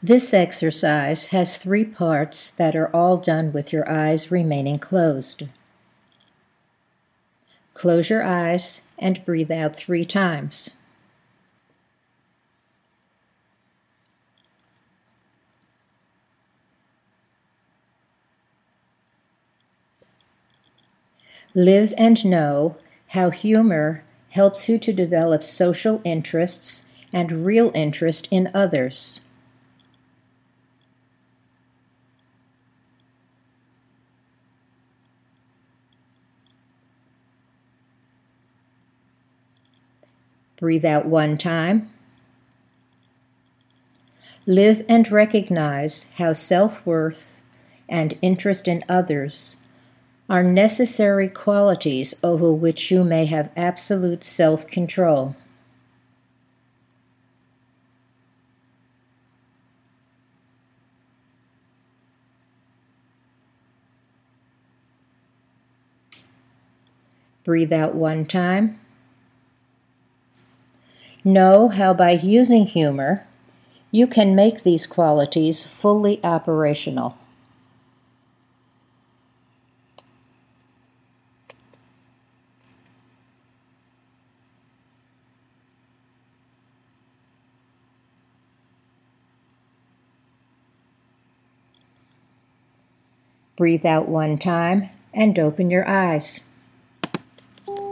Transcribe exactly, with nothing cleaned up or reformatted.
This exercise has three parts that are all done with your eyes remaining closed. Close your eyes and breathe out three times. Live and know how humor helps you to develop social interests and real interest in others. Breathe out one time. Live and recognize how self-worth and interest in others are necessary qualities over which you may have absolute self-control. Breathe out one time. Know how by using humor, you can make these qualities fully operational. Breathe out one time and open your eyes.